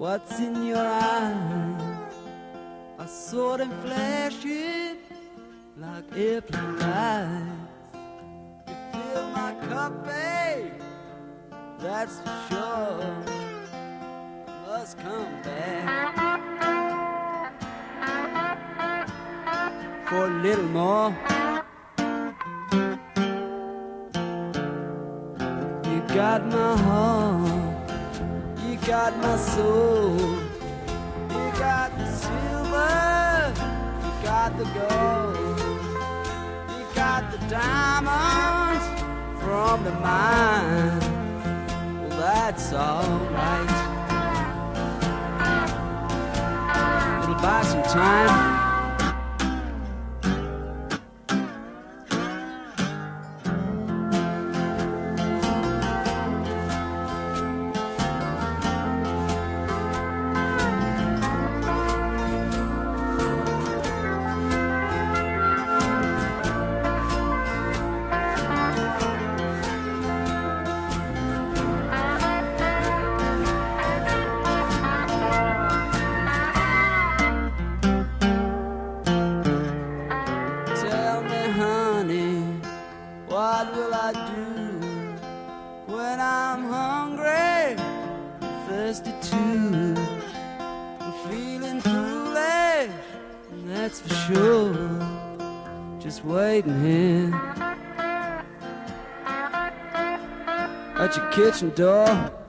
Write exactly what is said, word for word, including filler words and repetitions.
What's in your eyes are sort of flashing like airplane lights. You fill my cup, babe, that's for sure. Must come back for a little more. You got my heart, you got my soul, you got the silver, you got the gold, you got the diamonds from the mine. Well, that's alright. It'll buy some time. What will I do when I'm hungry, thirsty too? I'm feeling foolish, that's for sure. Just waiting here at your kitchen door.